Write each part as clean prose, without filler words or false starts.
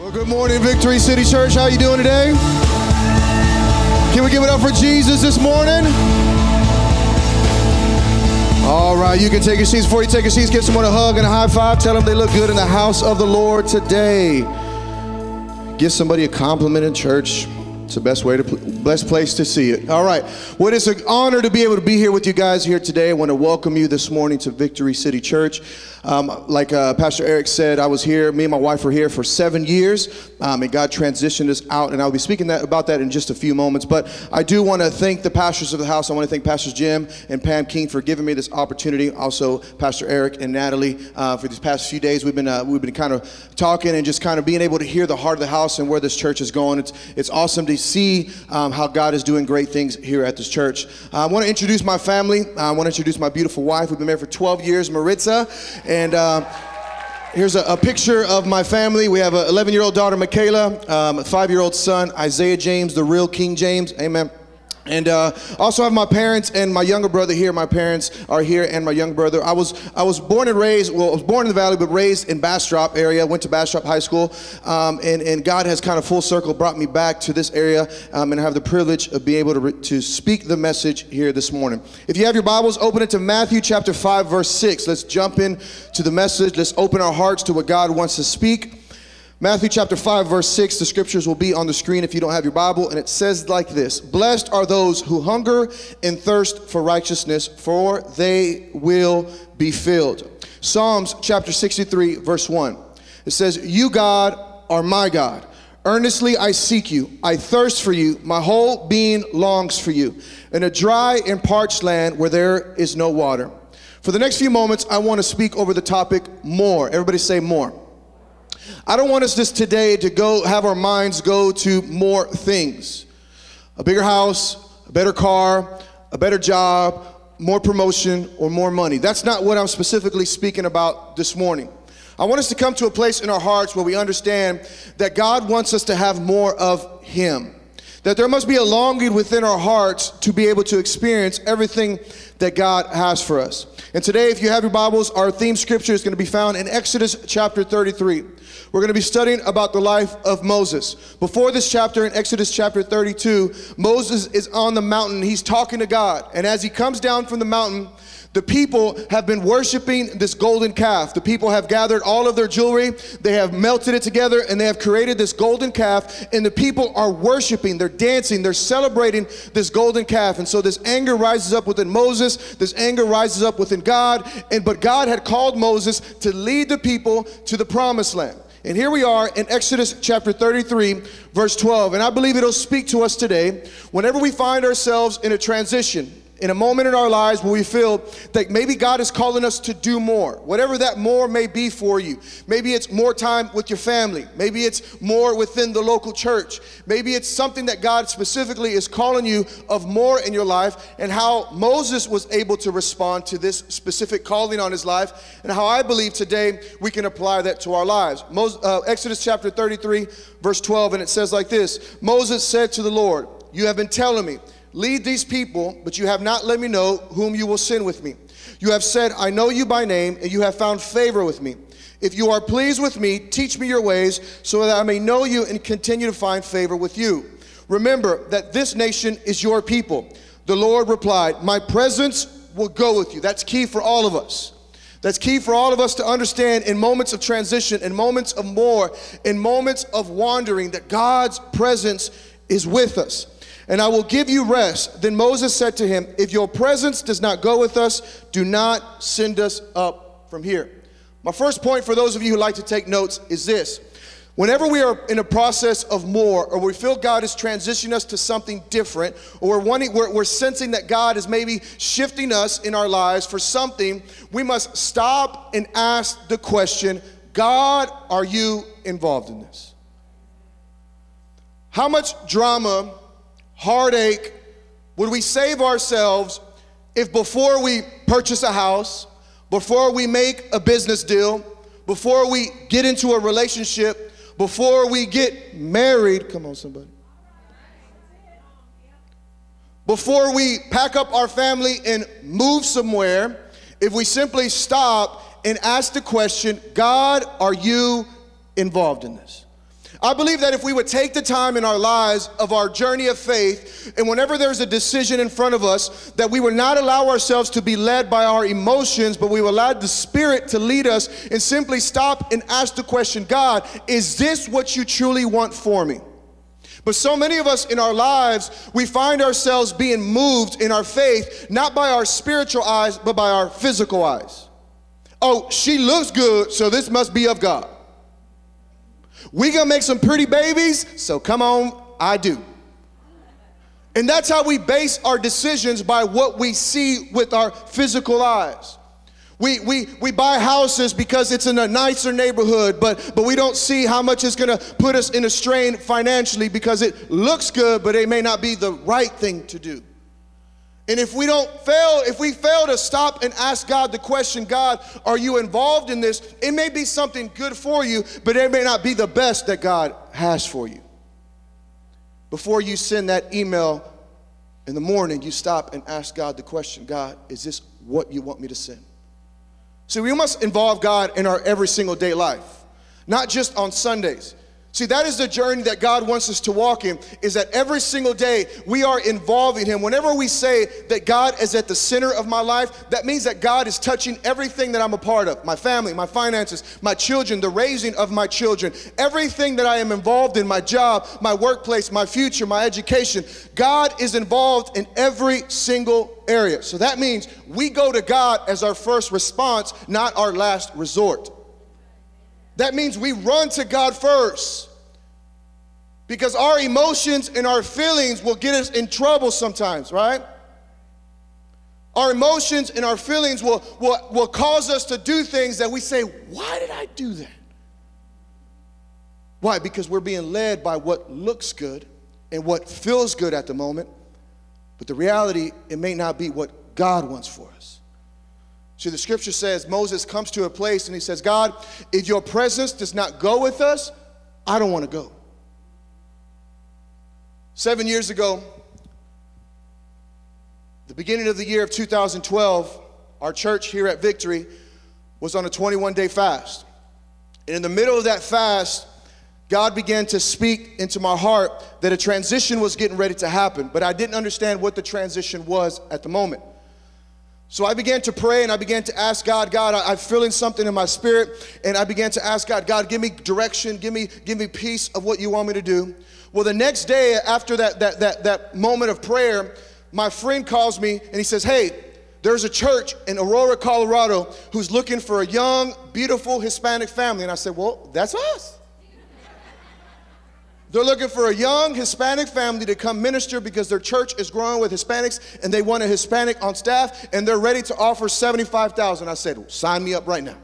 Well, good morning, Victory City Church. How you doing today? Can we give it up for Jesus this morning? All right, you can take your seats. Before you take your seats, give someone a hug and a high five. Tell them they look good in the house of the Lord today. Give somebody a compliment in church. It's the best place to see it. All right. Well, it's an honor to be able to be here with you guys here today. I want to welcome you this morning to Victory City Church. Like Pastor Eric said, I was here. Me and my wife were here for 7 years, and God transitioned us out. And I'll be speaking about that in just a few moments. But I do want to thank the pastors of the house. I want to thank Pastors Jim and Pam King for giving me this opportunity. Also, Pastor Eric and Natalie for these past few days. We've been kind of talking and just kind of being able to hear the heart of the house and where this church is going. It's awesome to see how God is doing great things here at this church. I want to introduce my family. I want to introduce my beautiful wife. We've been married for 12 years, Maritza. And here's a picture of my family. We have an 11-year-old daughter, Michaela, a 5-year-old son, Isaiah James, the real King James. Amen. And also have my parents and my younger brother here. My parents are here and my younger brother. I was born and raised, I was born in the Valley, but raised in Bastrop area. Went to Bastrop High School. And God has kind of full circle brought me back to this area. And I have the privilege of being able to speak the message here this morning. If you have your Bibles, open it to Matthew chapter 5, verse 6. Let's jump in to the message. Let's open our hearts to what God wants to speak. Matthew chapter 5, verse 6, the scriptures will be on the screen if you don't have your Bible, and it says like this: Blessed are those who hunger and thirst for righteousness, for they will be filled. Psalms chapter 63, verse 1. It says, You, God, are my God. Earnestly I seek you. I thirst for you. My whole being longs for you, in a dry and parched land where there is no water. For the next few moments, I want to speak over the topic more. Everybody say more. I don't want us just today to have our minds go to more things. A bigger house, a better car, a better job, more promotion, or more money. That's not what I'm specifically speaking about this morning. I want us to come to a place in our hearts where we understand that God wants us to have more of Him. That there must be a longing within our hearts to be able to experience everything that God has for us. And today, if you have your Bibles, our theme scripture is going to be found in Exodus chapter 33. We're going to be studying about the life of Moses. Before this chapter, in Exodus chapter 32, Moses is on the mountain. He's talking to God. And as he comes down from the mountain, the people have been worshiping this golden calf. The people have gathered all of their jewelry. They have melted it together and they have created this golden calf. And the people are worshiping, they're dancing, they're celebrating this golden calf. And so this anger rises up within Moses. This anger rises up within God. But God had called Moses to lead the people to the promised land. And here we are in Exodus chapter 33, verse 12. And I believe it'll speak to us today whenever we find ourselves in a transition, in a moment in our lives where we feel that maybe God is calling us to do more, whatever that more may be for you. Maybe it's more time with your family. Maybe it's more within the local church. Maybe it's something that God specifically is calling you of more in your life, and how Moses was able to respond to this specific calling on his life, and how I believe today we can apply that to our lives. Exodus chapter 33, verse 12, and it says like this: Moses said to the Lord, You have been telling me, lead these people, but you have not let me know whom you will send with me. You have said, I know you by name, and you have found favor with me. If you are pleased with me, teach me your ways, so that I may know you and continue to find favor with you. Remember that this nation is your people. The Lord replied, My presence will go with you. That's key for all of us. That's key for all of us to understand in moments of transition, in moments of more, in moments of wandering, that God's presence is with us. And I will give you rest. Then Moses said to him, If your presence does not go with us, do not send us up from here. My first point for those of you who like to take notes is this: whenever we are in a process of more, or we feel God is transitioning us to something different, or we're sensing that God is maybe shifting us in our lives for something, we must stop and ask the question, God, are you involved in this? How much drama, heartache would we save ourselves if before we purchase a house, before we make a business deal, before we get into a relationship, before we get married, come on somebody, before we pack up our family and move somewhere, if we simply stop and ask the question, God, are you involved in this? I believe that if we would take the time in our lives of our journey of faith, and whenever there's a decision in front of us, that we would not allow ourselves to be led by our emotions, but we will allow the Spirit to lead us and simply stop and ask the question, God, is this what you truly want for me? But so many of us in our lives, we find ourselves being moved in our faith, not by our spiritual eyes, but by our physical eyes. Oh, she looks good, so this must be of God. We gonna make some pretty babies, so come on, I do. And that's how we base our decisions, by what we see with our physical eyes. We buy houses because it's in a nicer neighborhood, but we don't see how much it's gonna put us in a strain financially because it looks good, but it may not be the right thing to do. And if we fail to stop and ask God the question, God, are you involved in this? It may be something good for you, but it may not be the best that God has for you. Before you send that email in the morning, you stop and ask God the question, God, is this what you want me to send? See, we must involve God in our every single day life, not just on Sundays. See, that is the journey that God wants us to walk in, is that every single day we are involving Him. Whenever we say that God is at the center of my life, that means that God is touching everything that I'm a part of. My family, my finances, my children, the raising of my children, everything that I am involved in, my job, my workplace, my future, my education. God is involved in every single area. So that means we go to God as our first response, not our last resort. That means we run to God first, because our emotions and our feelings will get us in trouble sometimes, right? Our emotions and our feelings will cause us to do things that we say, why did I do that? Why? Because we're being led by what looks good and what feels good at the moment, but the reality, it may not be what God wants for us. See, the scripture says Moses comes to a place and he says, God, if your presence does not go with us, I don't want to go. 7 years ago, the beginning of the year of 2012, our church here at Victory was on a 21-day fast. And in the middle of that fast, God began to speak into my heart that a transition was getting ready to happen, but I didn't understand what the transition was at the moment. So I began to pray and I began to ask God, I'm feeling something in my spirit, and I began to ask God, give me direction, give me peace of what you want me to do. Well, the next day after that moment of prayer, my friend calls me and he says, hey, there's a church in Aurora, Colorado who's looking for a young, beautiful Hispanic family. And I said, well, that's us. They're looking for a young Hispanic family to come minister because their church is growing with Hispanics and they want a Hispanic on staff and they're ready to offer $75,000. I said, sign me up right now.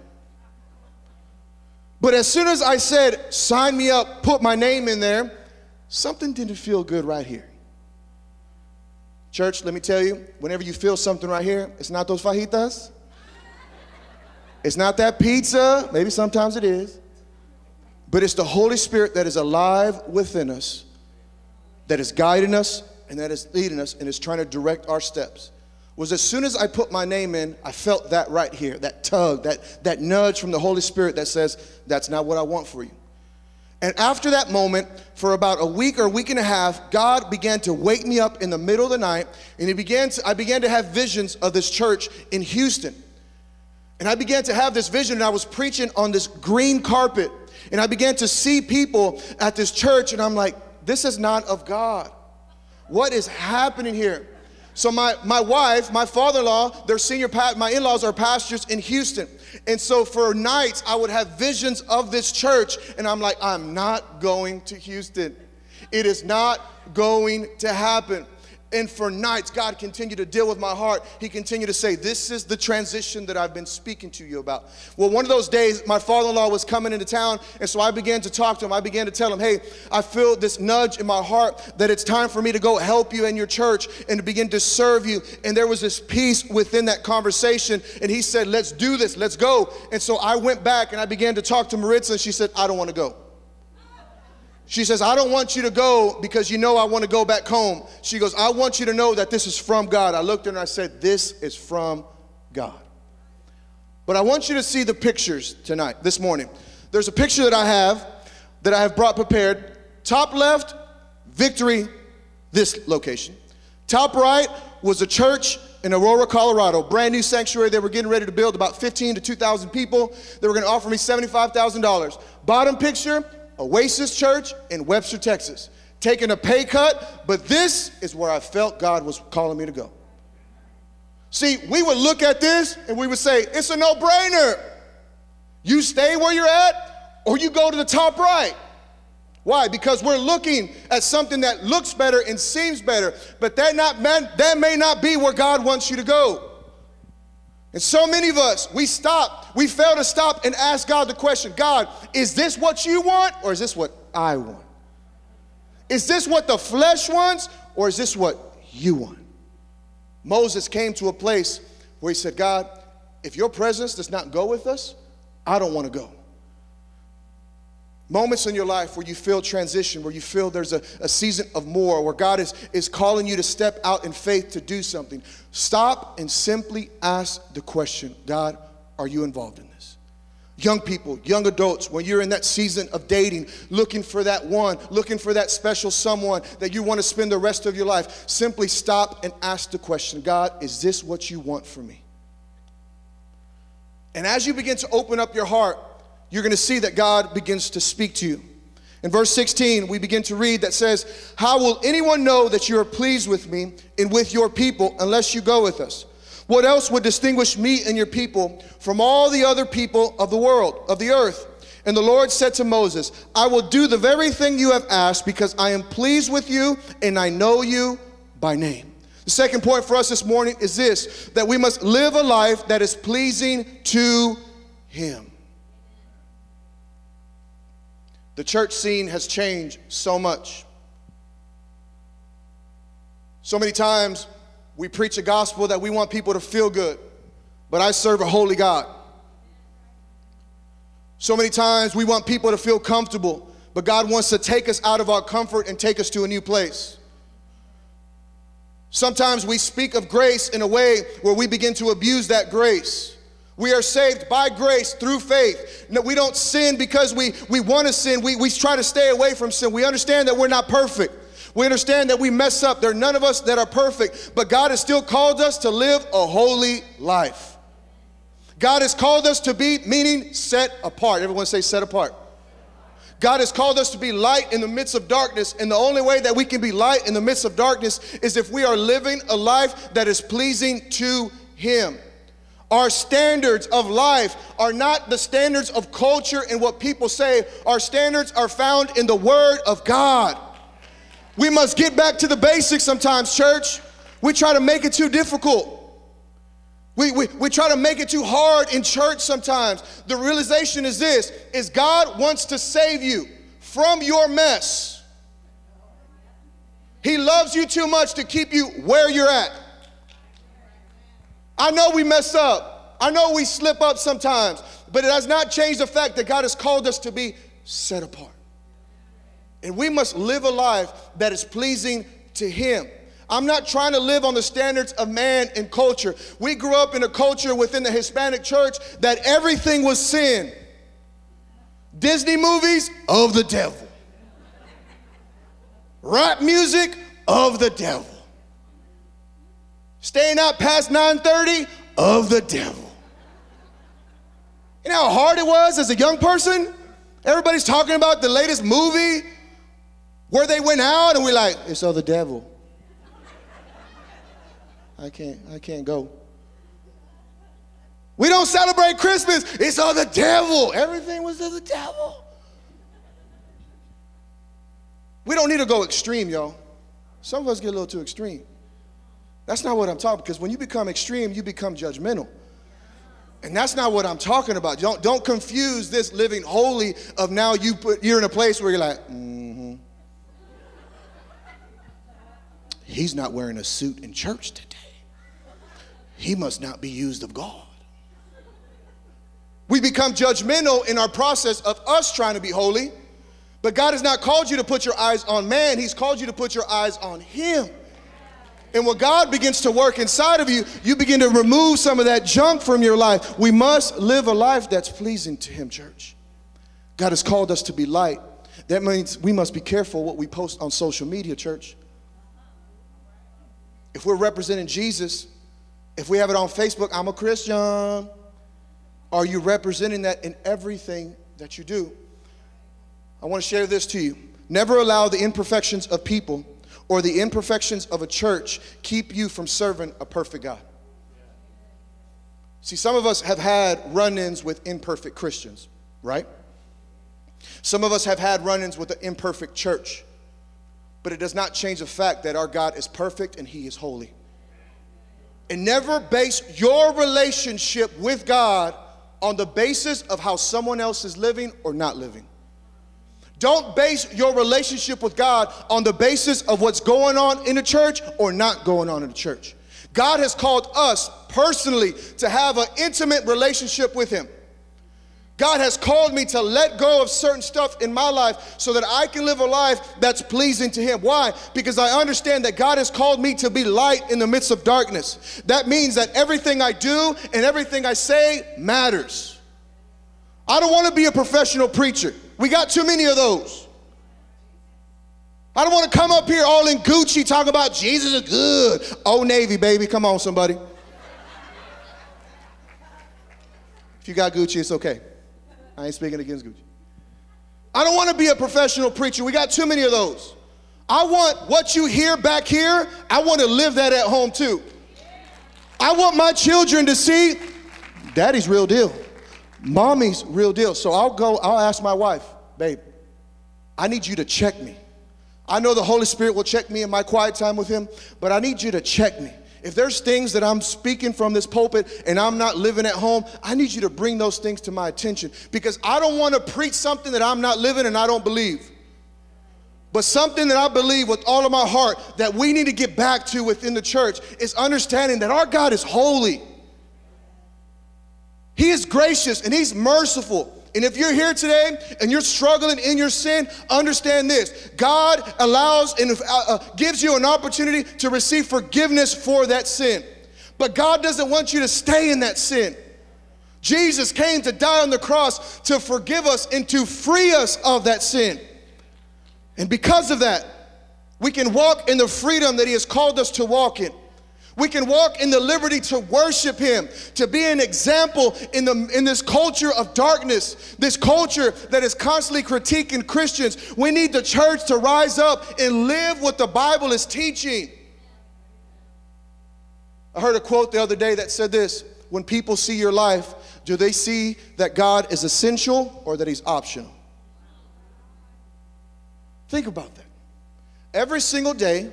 But as soon as I said, sign me up, put my name in there, something didn't feel good right here. Church, let me tell you, whenever you feel something right here, it's not those fajitas. It's not that pizza. Maybe sometimes it is. But it's the Holy Spirit that is alive within us, that is guiding us, and that is leading us, and is trying to direct our steps. Was as soon as I put my name in, I felt that right here, that tug, that nudge from the Holy Spirit that says, that's not what I want for you. And after that moment, for about a week or a week and a half, God began to wake me up in the middle of the night, and I began to have visions of this church in Houston. And I began to have this vision, and I was preaching on this green carpet. And I began to see people at this church, and I'm like, this is not of God. What is happening here? So my wife, my father-in-law, my in-laws are pastors in Houston. And so for nights, I would have visions of this church, and I'm like, I'm not going to Houston. It is not going to happen. And for nights, God continued to deal with my heart. He continued to say, this is the transition that I've been speaking to you about. Well, one of those days, my father-in-law was coming into town, and so I began to talk to him. I began to tell him, hey, I feel this nudge in my heart that it's time for me to go help you in your church and to begin to serve you. And there was this peace within that conversation, and he said, let's do this, let's go. And so I went back, and I began to talk to Maritza, and she said, I don't want to go. She says, I don't want you to go because you know I want to go back home. She goes, I want you to know that this is from God. I looked at her and I said, this is from God. But I want you to see the pictures tonight, this morning. There's a picture that I have that I have brought prepared. Top left, Victory, this location. Top right was a church in Aurora, Colorado, brand new sanctuary they were getting ready to build, about 15 to 2,000 people. They were going to offer me $75,000. Bottom picture, Oasis Church in Webster, Texas. Taking a pay cut, but this is where I felt God was calling me to go. See, we would look at this and we would say, it's a no-brainer. You stay where you're at or you go to the top right. Why? Because we're looking at something that looks better and seems better, but that may not be where God wants you to go. And so many of us, we fail to stop and ask God the question, God, is this what you want or is this what I want? Is this what the flesh wants or is this what you want? Moses came to a place where he said, God, if your presence does not go with us, I don't want to go. Moments in your life where you feel transition, where you feel there's a season of more, where God is calling you to step out in faith to do something. Stop and simply ask the question, God, are you involved in this? Young people, young adults, when you're in that season of dating, looking for that one, looking for that special someone that you want to spend the rest of your life, simply stop and ask the question, God, is this what you want for me? And as you begin to open up your heart, you're going to see that God begins to speak to you. In verse 16, we begin to read that says, how will anyone know that you are pleased with me and with your people unless you go with us? What else would distinguish me and your people from all the other people of the world, of the earth? And the Lord said to Moses, I will do the very thing you have asked because I am pleased with you and I know you by name. The second point for us this morning is this, that we must live a life that is pleasing to Him. The church scene has changed so much. So many times we preach a gospel that we want people to feel good, but I serve a holy God. So many times we want people to feel comfortable, but God wants to take us out of our comfort and take us to a new place. Sometimes we speak of grace in a way where we begin to abuse that grace. We are saved by grace through faith. No, we don't sin because we want to sin. We try to stay away from sin. We understand that we're not perfect. We understand that we mess up. There are none of us that are perfect, but God has still called us to live a holy life. God has called us to be, meaning set apart. Everyone say set apart. God has called us to be light in the midst of darkness, and the only way that we can be light in the midst of darkness is if we are living a life that is pleasing to Him. Our standards of life are not the standards of culture and what people say. Our standards are found in the Word of God. We must get back to the basics sometimes, church. We try to make it too difficult. We try to make it too hard in church sometimes. The realization is this, is God wants to save you from your mess. He loves you too much to keep you where you're at. I know we mess up. I know we slip up sometimes, but it has not changed the fact that God has called us to be set apart. And we must live a life that is pleasing to Him. I'm not trying to live on the standards of man and culture. We grew up in a culture within the Hispanic church that everything was sin. Disney movies, of the devil. Rap music, of the devil. Staying out past 9:30, of the devil. You know how hard it was as a young person? Everybody's talking about the latest movie where they went out and we're like, it's of the devil. I can't go. We don't celebrate Christmas, it's of the devil. Everything was of the devil. We don't need to go extreme, y'all. Some of us get a little too extreme. That's not what I'm talking about, because when you become extreme, you become judgmental. And that's not what I'm talking about. Don't confuse this living holy of now you're in a place where you're like, he's not wearing a suit in church today. He must not be used of God. We become judgmental in our process of us trying to be holy, but God has not called you to put your eyes on man. He's called you to put your eyes on Him. And when God begins to work inside of you, you begin to remove some of that junk from your life. We must live a life that's pleasing to Him, church. God has called us to be light. That means we must be careful what we post on social media, church. If we're representing Jesus, if we have it on Facebook, I'm a Christian, are you representing that in everything that you do? I want to share this to you. Never allow the imperfections of people or the imperfections of a church keep you from serving a perfect God. See, some of us have had run-ins with imperfect Christians, right? Some of us have had run-ins with an imperfect church, but it does not change the fact that our God is perfect and He is holy. And never base your relationship with God on the basis of how someone else is living or not living. Don't base your relationship with God on the basis of what's going on in the church or not going on in the church. God has called us personally to have an intimate relationship with Him. God has called me to let go of certain stuff in my life so that I can live a life that's pleasing to Him. Why? Because I understand that God has called me to be light in the midst of darkness. That means that everything I do and everything I say matters. I don't want to be a professional preacher. We got too many of those. I don't want to come up here all in Gucci talking about Jesus is good. Old Navy, baby. Come on, somebody. If you got Gucci, it's okay. I ain't speaking against Gucci. I don't want to be a professional preacher. We got too many of those. I want what you hear back here, I want to live that at home too. I want my children to see Daddy's real deal. Mommy's real deal. So I'll ask my wife, babe, I need you to check me. I know the Holy Spirit will check me in my quiet time with Him, but I need you to check me. If there's things that I'm speaking from this pulpit and I'm not living at home, I need you to bring those things to my attention, because I don't want to preach something that I'm not living and I don't believe. But something that I believe with all of my heart that we need to get back to within the church is understanding that our God is holy. He is gracious and He's merciful. And if you're here today and you're struggling in your sin, understand this. God allows and gives you an opportunity to receive forgiveness for that sin. But God doesn't want you to stay in that sin. Jesus came to die on the cross to forgive us and to free us of that sin. And because of that, we can walk in the freedom that He has called us to walk in. We can walk in the liberty to worship Him, to be an example in this culture of darkness, this culture that is constantly critiquing Christians. We need the church to rise up and live what the Bible is teaching. I heard a quote the other day that said this: when people see your life, do they see that God is essential or that He's optional? Think about that. Every single day,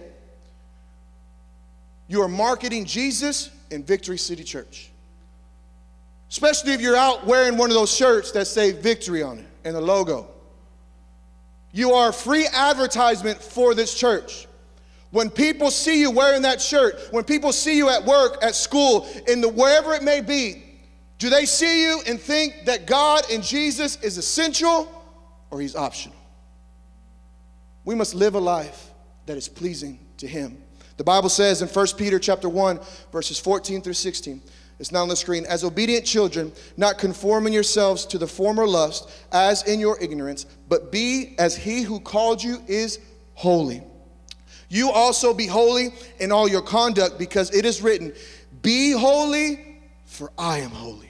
you are marketing Jesus in Victory City Church. Especially if you're out wearing one of those shirts that say Victory on it and the logo. You are free advertisement for this church. When people see you wearing that shirt, when people see you at work, at school, wherever it may be, do they see you and think that God and Jesus is essential or He's optional? We must live a life that is pleasing to Him. The Bible says in 1 Peter chapter 1, verses 14 through 16, it's not on the screen, as obedient children, not conforming yourselves to the former lust, as in your ignorance, but be as He who called you is holy. You also be holy in all your conduct, because it is written, be holy, for I am holy.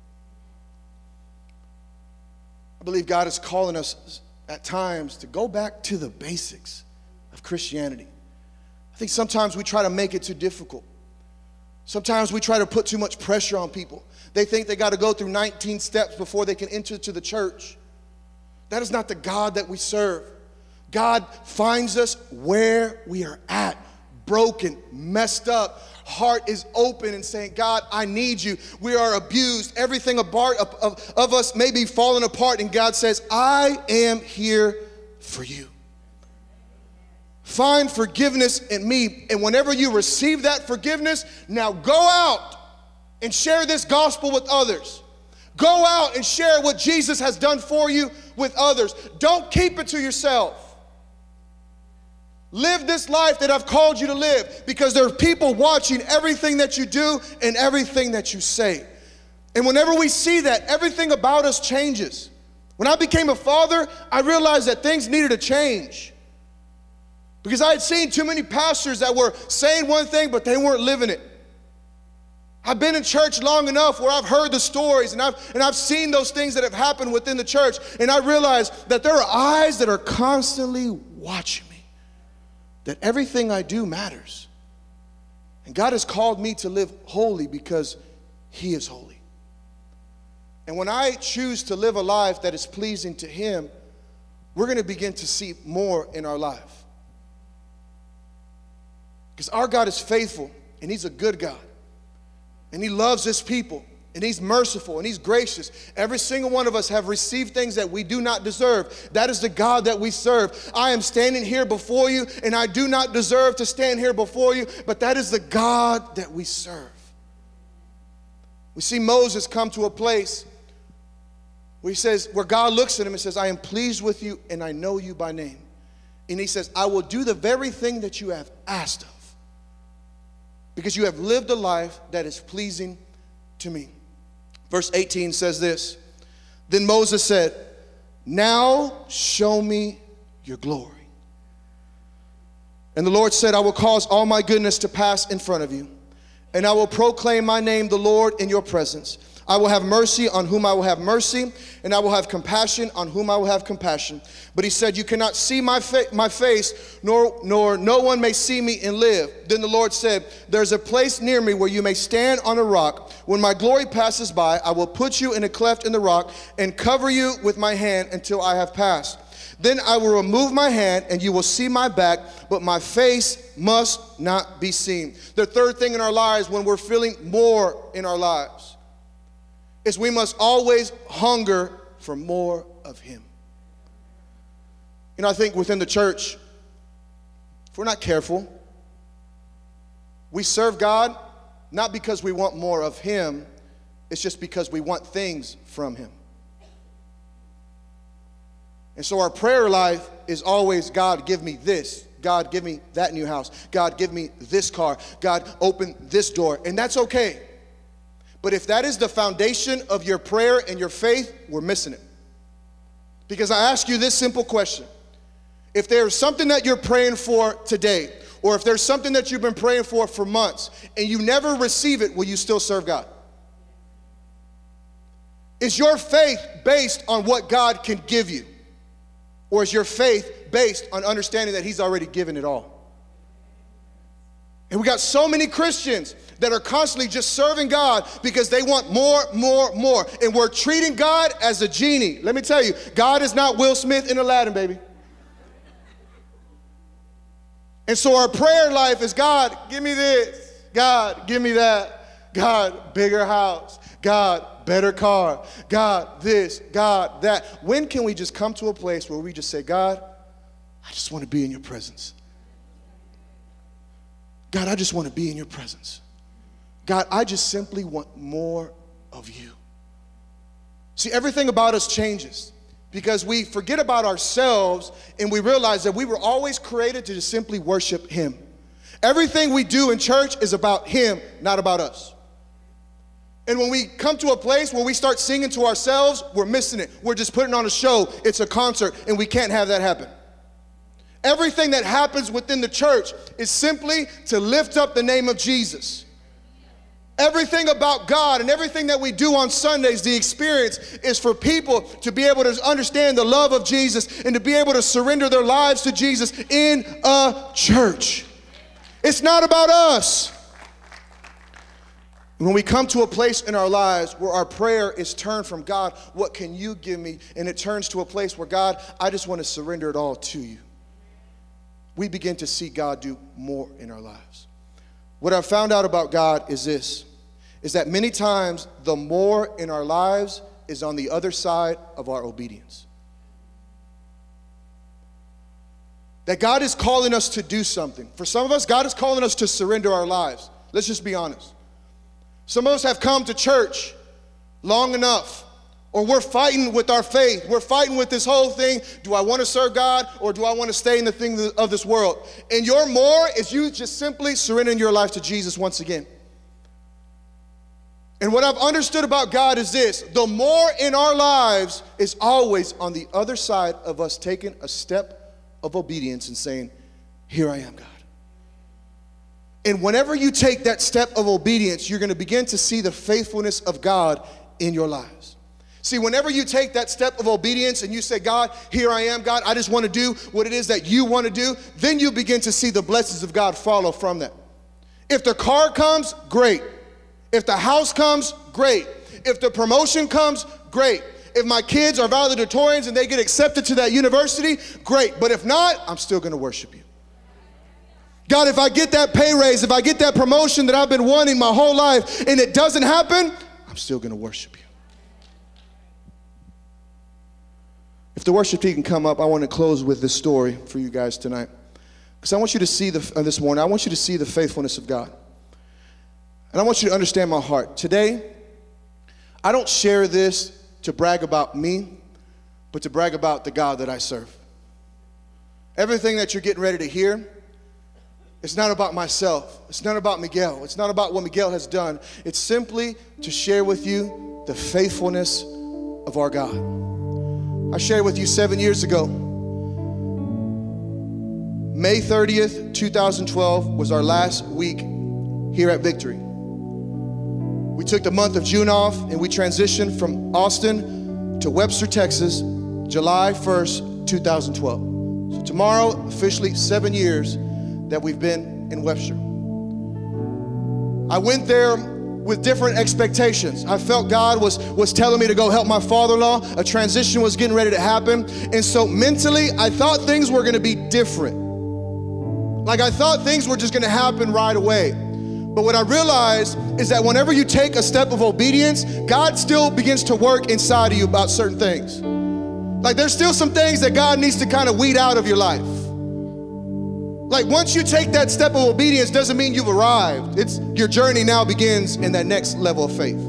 I believe God is calling us at times to go back to the basics of Christianity. I think sometimes we try to make it too difficult. Sometimes we try to put too much pressure on people. They think they got to go through 19 steps before they can enter to the church. That is not the God that we serve. God finds us where we are at, broken, messed up. Heart is open and saying, God, I need you. We are abused. Everything of us may be falling apart. And God says, I am here for you. Find forgiveness in me. And whenever you receive that forgiveness, now go out and share this gospel with others. Go out and share what Jesus has done for you with others. Don't keep it to yourself. Live this life that I've called you to live, because there are people watching everything that you do and everything that you say. And whenever we see that, everything about us changes. When I became a father, I realized that things needed to change. Because I had seen too many pastors that were saying one thing, but they weren't living it. I've been in church long enough where I've heard the stories and I've seen those things that have happened within the church. And I realized that there are eyes that are constantly watching me. That everything I do matters. And God has called me to live holy because He is holy. And when I choose to live a life that is pleasing to Him, we're going to begin to see more in our life. Because our God is faithful, and He's a good God. And He loves His people, and He's merciful, and He's gracious. Every single one of us have received things that we do not deserve. That is the God that we serve. I am standing here before you, and I do not deserve to stand here before you, but that is the God that we serve. We see Moses come to a place where God looks at him and says, I am pleased with you and I know you by name. And He says, I will do the very thing that you have asked of, because you have lived a life that is pleasing to me. Verse 18 says this, then Moses said, now show me your glory. And the Lord said, I will cause all my goodness to pass in front of you, and I will proclaim my name, the Lord, in your presence. I will have mercy on whom I will have mercy, and I will have compassion on whom I will have compassion. But He said, you cannot see my face, nor no one may see me and live. Then the Lord said, there's a place near me where you may stand on a rock. When my glory passes by, I will put you in a cleft in the rock and cover you with my hand until I have passed. Then I will remove my hand and you will see my back, but my face must not be seen. The third thing in our lives, when we're feeling more in our lives, is we must always hunger for more of Him. You know, I think within the church, if we're not careful, we serve God not because we want more of Him, it's just because we want things from Him. And so our prayer life is always, God, give me this. God, give me that new house. God, give me this car. God, open this door. And that's okay. But if that is the foundation of your prayer and your faith, we're missing it. Because I ask you this simple question. If there's something that you're praying for today, or if there's something that you've been praying for months, and you never receive it, will you still serve God? Is your faith based on what God can give you? Or is your faith based on understanding that He's already given it all? And we got so many Christians that are constantly just serving God because they want more. And we're treating God as a genie. Let me tell you, God is not Will Smith in Aladdin, baby. And so our prayer life is, God, give me this. God, give me that. God, bigger house. God, better car. God, this. God, that. When can we just come to a place where we just say, God, I just want to be in your presence. God, I just want to be in your presence. God, I just simply want more of you. See, everything about us changes because we forget about ourselves and we realize that we were always created to just simply worship Him. Everything we do in church is about Him, not about us. And when we come to a place where we start singing to ourselves, we're missing it. We're just putting on a show. It's a concert, and we can't have that happen. Everything that happens within the church is simply to lift up the name of Jesus. Everything about God and everything that we do on Sundays, the experience is for people to be able to understand the love of Jesus and to be able to surrender their lives to Jesus in a church. It's not about us. When we come to a place in our lives where our prayer is turned from God, what can you give me? And it turns to a place where, God, I just want to surrender it all to you. We begin to see God do more in our lives. What I've found out about God is this, is that many times the more in our lives is on the other side of our obedience. That God is calling us to do something. For some of us, God is calling us to surrender our lives. Let's just be honest. Some of us have come to church long enough, or we're fighting with our faith. We're fighting with this whole thing. Do I want to serve God, or do I want to stay in the things of this world? And your more is you just simply surrendering your life to Jesus once again. And what I've understood about God is this: the more in our lives is always on the other side of us taking a step of obedience and saying, here I am, God. And whenever you take that step of obedience, you're going to begin to see the faithfulness of God in your lives. See, whenever you take that step of obedience and you say, God, here I am, God, I just want to do what it is that you want to do, then you begin to see the blessings of God follow from that. If the car comes, great. If the house comes, great. If the promotion comes, great. If my kids are valedictorians and they get accepted to that university, great. But if not, I'm still going to worship you. God, if I get that pay raise, if I get that promotion that I've been wanting my whole life and it doesn't happen, I'm still going to worship you. If the worship team can come up, I want to close with this story for you guys tonight. Because I want you to see this morning, I want you to see the faithfulness of God. And I want you to understand my heart. Today, I don't share this to brag about me, but to brag about the God that I serve. Everything that you're getting ready to hear, it's not about myself. It's not about Miguel. It's not about what Miguel has done. It's simply to share with you the faithfulness of our God. I shared with you 7 years ago. May 30th, 2012 was our last week here at Victory. We took the month of June off and we transitioned from Austin to Webster, Texas, July 1st, 2012. So tomorrow, officially 7 years that we've been in Webster. I went there with different expectations. I felt God was telling me to go help my father-in-law. A transition was getting ready to happen. And so mentally, I thought things were gonna be different. Like I thought things were just gonna happen right away. But what I realized is that whenever you take a step of obedience, God still begins to work inside of you about certain things. Like there's still some things that God needs to kind of weed out of your life. Like once you take that step of obedience doesn't mean you've arrived. It's your journey now begins in that next level of faith.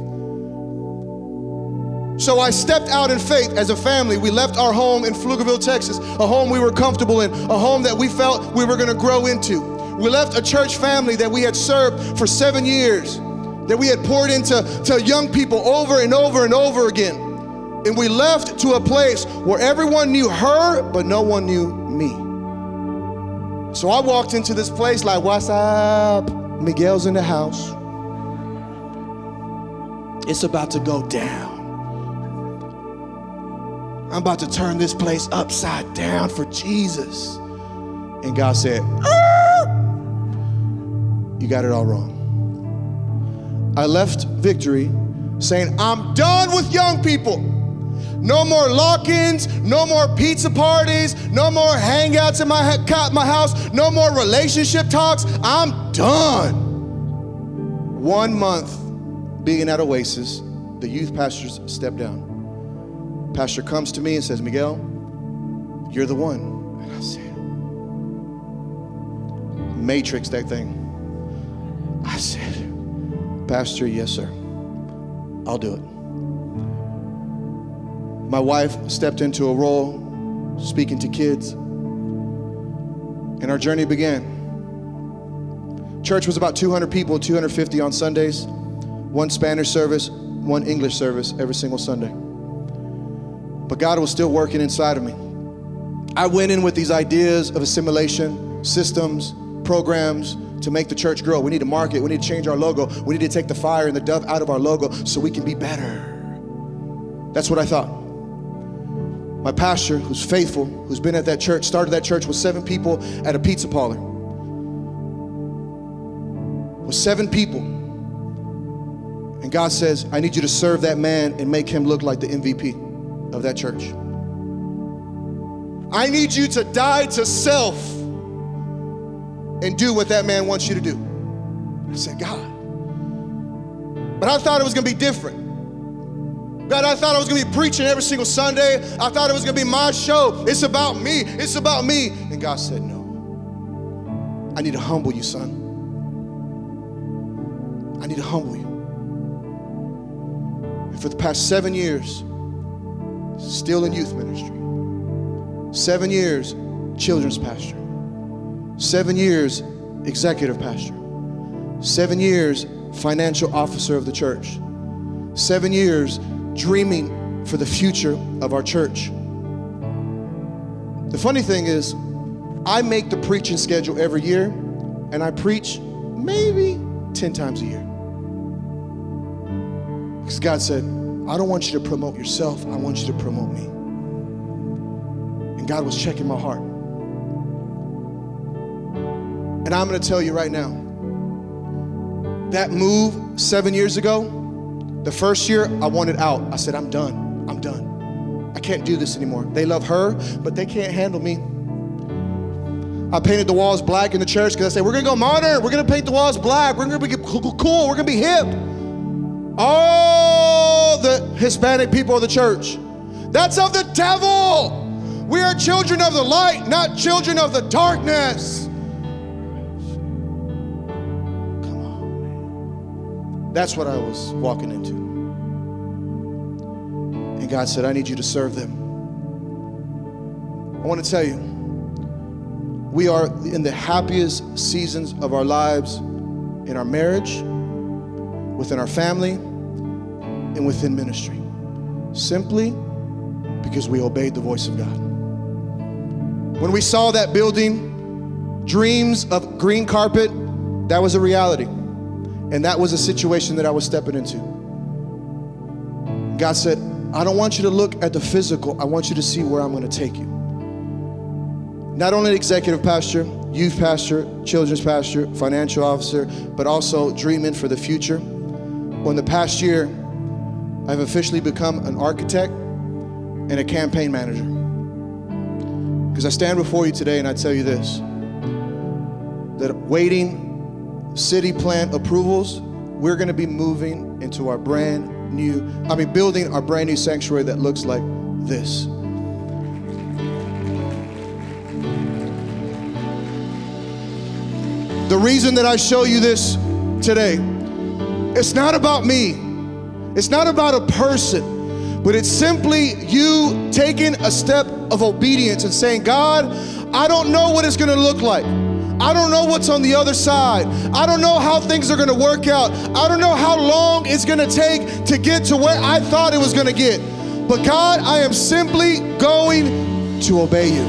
So I stepped out in faith as a family. We left our home in Pflugerville, Texas, a home we were comfortable in, a home that we felt we were gonna grow into. We left a church family that we had served for 7 years, that we had poured into young people over and over and over again. And we left to a place where everyone knew her, but no one knew me. So I walked into this place like, what's up? Miguel's in the house. It's about to go down. I'm about to turn this place upside down for Jesus. And God said, you got it all wrong. I left Victory saying, I'm done with young people. No more lock-ins, no more pizza parties, no more hangouts in my house, no more relationship talks. I'm done. 1 month being at Oasis, the youth pastors stepped down. Pastor comes to me and says, Miguel, you're the one. And I said, Matrix that thing. I said, Pastor, yes, sir. I'll do it. My wife stepped into a role speaking to kids, and our journey began. Church was about 200 people, 250 on Sundays, 1 Spanish service, 1 English service every single Sunday. But God was still working inside of me. I went in with these ideas of assimilation, systems, programs to make the church grow. We need to market, we need to change our logo, we need to take the fire and the dove out of our logo so we can be better. That's what I thought. My pastor, who's faithful, who's been at that church, started that church with 7 people at a pizza parlor. With 7 people. And God says, I need you to serve that man and make him look like the MVP of that church. I need you to die to self and do what that man wants you to do. I said, God. But I thought it was gonna be different. God, I thought I was gonna be preaching every single Sunday. I thought it was gonna be my show. It's about me, it's about me. And God said, no. I need to humble you, son. I need to humble you. And for the past 7 years, still in youth ministry. 7 years, children's pastor. 7 years, executive pastor. 7 years, financial officer of the church. 7 years dreaming for the future of our church. The funny thing is, I make the preaching schedule every year, and I preach maybe 10 times a year. Because God said, I don't want you to promote yourself, I want you to promote me. And God was checking my heart. And I'm gonna tell you right now, that move 7 years ago, the first year I wanted out. I said, I'm done. I can't do this anymore. They love her, but they can't handle me. I painted the walls black in the church because I said, we're gonna go modern. We're gonna paint the walls black. We're gonna be cool. We're gonna be hip. All the Hispanic people of the church, that's of the devil. We are children of the light, not children of the darkness. Come on, man. That's what I was walking into. And God said, I need you to serve them. I want to tell you, we are in the happiest seasons of our lives, in our marriage, within our family, and within ministry, simply because we obeyed the voice of God. When we saw that building, dreams of green carpet, that was a reality. And that was a situation that I was stepping into. God said, I don't want you to look at the physical. I want you to see where I'm going to take you. Not only executive pastor, youth pastor, children's pastor, financial officer, but also dreaming for the future. Well, in the past year, I've officially become an architect and a campaign manager. Because I stand before you today and I tell you this, that waiting city plan approvals, we're going to be moving into our building our brand new sanctuary that looks like this. The reason that I show you this today, it's not about me. It's not about a person, but it's simply you taking a step of obedience and saying, God, I don't know what it's going to look like. I don't know what's on the other side. I don't know how things are going to work out. I don't know how long it's going to take to get to where I thought it was going to get. But God, I am simply going to obey you.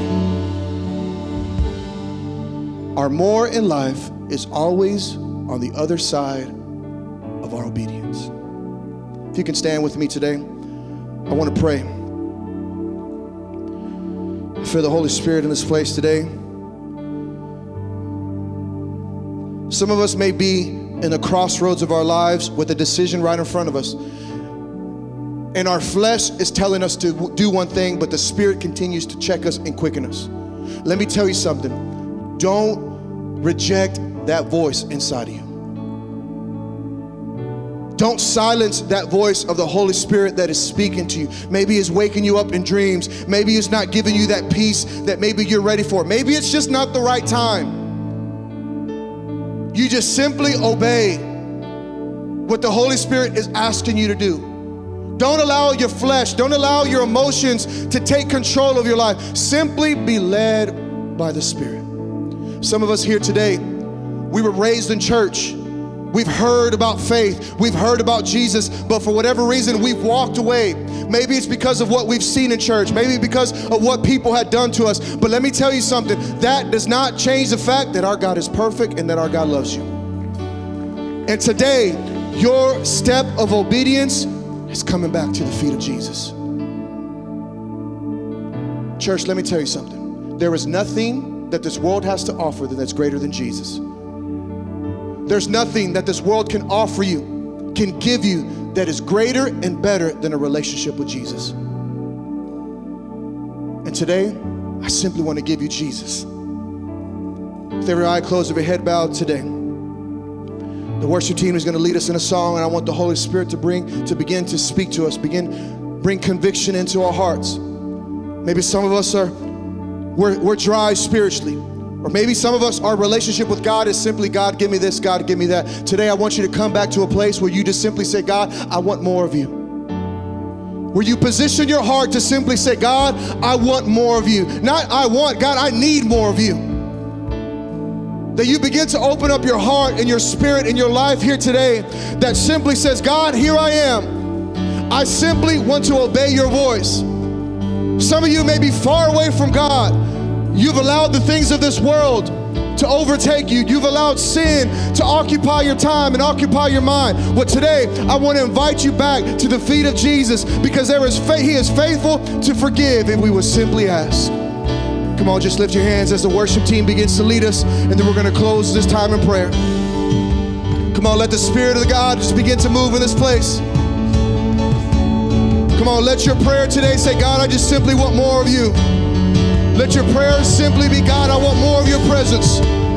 Our more in life is always on the other side of our obedience. If you can stand with me today, I want to pray. I feel the Holy Spirit in this place today. Some of us may be in the crossroads of our lives with a decision right in front of us. And our flesh is telling us to do one thing, but the Spirit continues to check us and quicken us. Let me tell you something. Don't reject that voice inside of you. Don't silence that voice of the Holy Spirit that is speaking to you. Maybe it's waking you up in dreams. Maybe it's not giving you that peace that maybe you're ready for. Maybe it's just not the right time. You just simply obey what the Holy Spirit is asking you to do. Don't allow your flesh, don't allow your emotions to take control of your life. Simply be led by the Spirit. Some of us here today, we were raised in church. We've heard about faith. We've heard about Jesus, but for whatever reason, we've walked away. Maybe it's because of what we've seen in church. Maybe because of what people had done to us. But let me tell you something. That does not change the fact that our God is perfect and that our God loves you. And today, your step of obedience is coming back to the feet of Jesus. Church, let me tell you something. There is nothing that this world has to offer that's greater than Jesus. There's nothing that this world can offer you, can give you, that is greater and better than a relationship with Jesus. And today, I simply want to give you Jesus. With every eye closed, every head bowed today, the worship team is going to lead us in a song, and I want the Holy Spirit to begin to speak to us, bring conviction into our hearts. Maybe some of us we're dry spiritually. Or maybe some of us, our relationship with God is simply, God, give me this, God, give me that. Today, I want you to come back to a place where you just simply say, God, I want more of you. Where you position your heart to simply say, God, I want more of you. Not I want, God, I need more of you. That you begin to open up your heart and your spirit and your life here today that simply says, God, here I am. I simply want to obey your voice. Some of you may be far away from God. You've allowed the things of this world to overtake you. You've allowed sin to occupy your time and occupy your mind. Well, today, I want to invite you back to the feet of Jesus, because He is faithful to forgive if we would simply ask. Come on, just lift your hands as the worship team begins to lead us, and then we're going to close this time in prayer. Come on, let the Spirit of God just begin to move in this place. Come on, let your prayer today say, God, I just simply want more of you. Let your prayer simply be, God, I want more of your presence.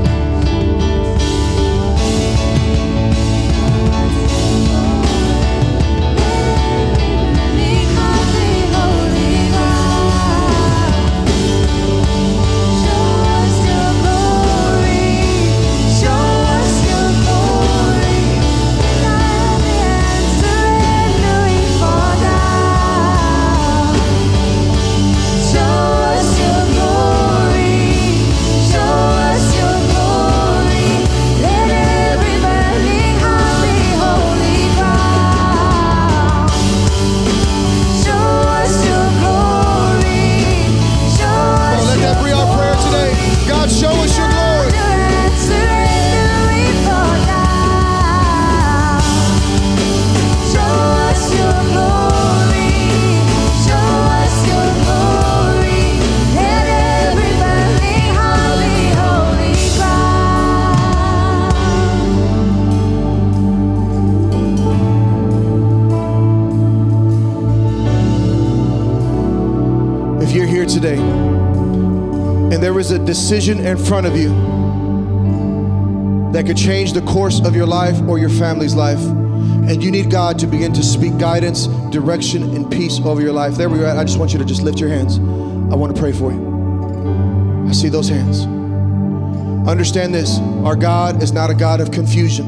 Today, and there is a decision in front of you that could change the course of your life or your family's life, and you need God to begin to speak guidance, direction, and peace over your life. There we are. I just want you to just lift your hands. I want to pray for you. I see those hands. Understand this: our God is not a God of confusion.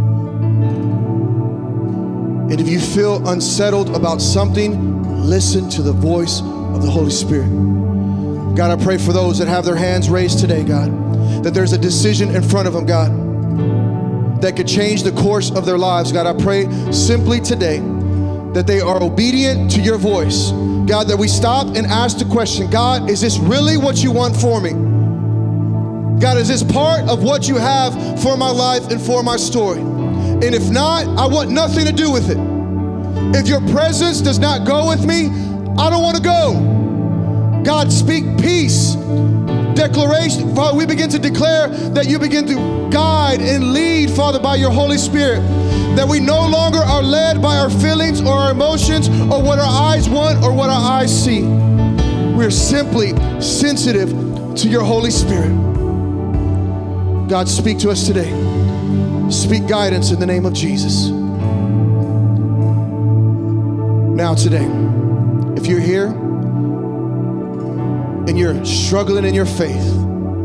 And if you feel unsettled about something, listen to the voice of the Holy Spirit. God, I pray for those that have their hands raised today, God, that there's a decision in front of them, God, that could change the course of their lives. God, I pray simply today that they are obedient to your voice. God, that we stop and ask the question, God, is this really what you want for me? God, is this part of what you have for my life and for my story? And if not, I want nothing to do with it. If your presence does not go with me, I don't want to go. God, speak peace. Declaration, Father, we begin to declare that you begin to guide and lead, Father, by your Holy Spirit. That we no longer are led by our feelings or our emotions or what our eyes want or what our eyes see. We're simply sensitive to your Holy Spirit. God, speak to us today. Speak guidance in the name of Jesus. Now today, if you're here and you're struggling in your faith,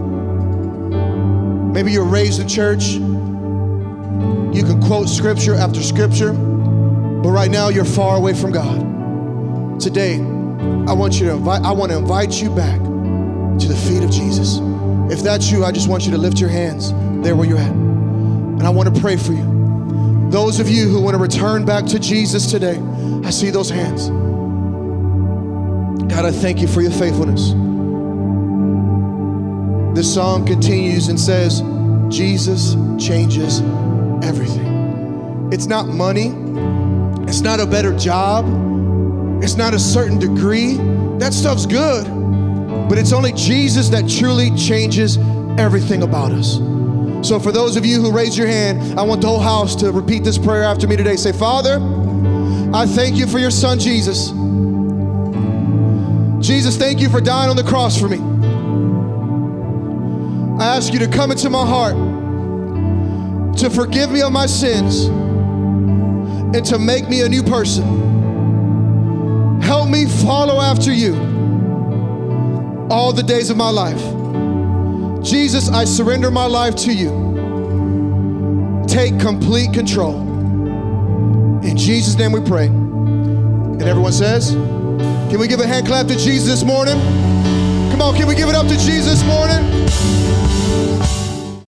maybe you're raised in church, you can quote scripture after scripture, but right now you're far away from God. Today, I want to invite you back to the feet of Jesus. If that's you, I just want you to lift your hands there where you're at. And I want to pray for you. Those of you who want to return back to Jesus today, I see those hands. God, I thank you for your faithfulness. This song continues and says, Jesus changes everything. It's not money. It's not a better job. It's not a certain degree. That stuff's good. But it's only Jesus that truly changes everything about us. So for those of you who raised your hand, I want the whole house to repeat this prayer after me today. Say, Father, I thank you for your son, Jesus. Jesus, thank you for dying on the cross for me. I ask you to come into my heart, to forgive me of my sins, and to make me a new person. Help me follow after you all the days of my life. Jesus, I surrender my life to you. Take complete control. In Jesus' name we pray. And everyone says, can we give a hand clap to Jesus this morning? Come on, can we give it up to Jesus this morning?